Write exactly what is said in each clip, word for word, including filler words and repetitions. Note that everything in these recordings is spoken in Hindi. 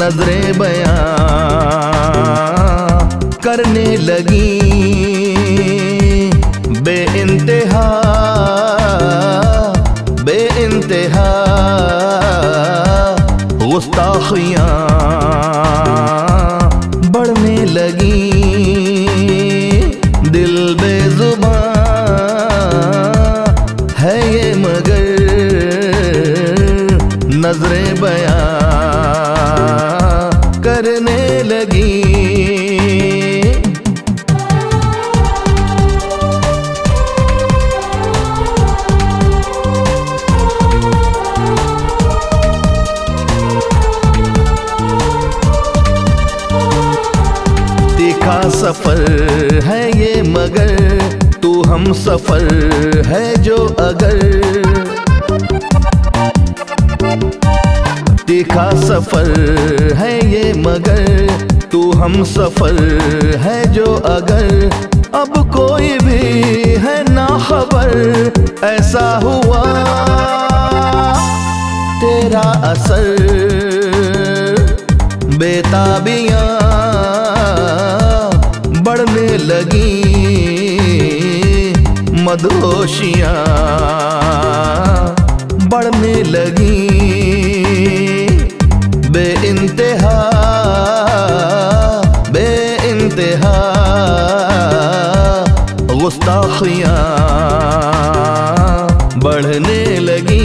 नजरें बयां करने लगी बेइंतहा बेइंतहा गुस्ताखियां बढ़ने लगी। दिल बेजुबां है ये मगर नजरें बयां करने लगी। तीखा सफर है ये मगर तू हम सफर है जो अगर। तीखा सफर है ये मगर तू हम सफर है जो अगर। अब कोई भी है ना खबर ऐसा हुआ तेरा असर। बेताबियां बढ़ने लगी मदहोशियां बढ़ने लगी। बेइंतहा बेइंतहा गुस्ताखियां बढ़ने लगी।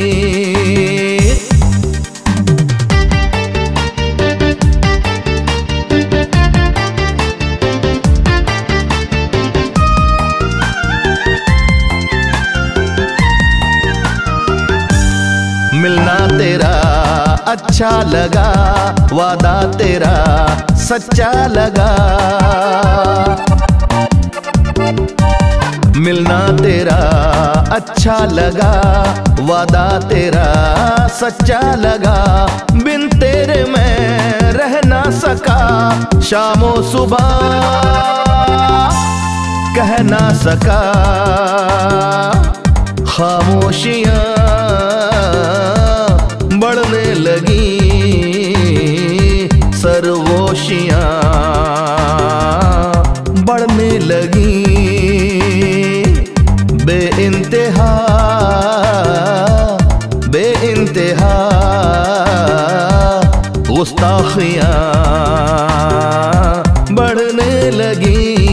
मिलना तेरा अच्छा लगा वादा तेरा सच्चा लगा। मिलना तेरा अच्छा लगा वादा तेरा सच्चा लगा। बिन तेरे मैं रह ना सका शामो सुबह कह ना सका। खामोशियां बढ़ने लगी सरगोशियां बढ़ने लगी। बेइंतहा बेइंतहा गुस्ताखियां बढ़ने लगी।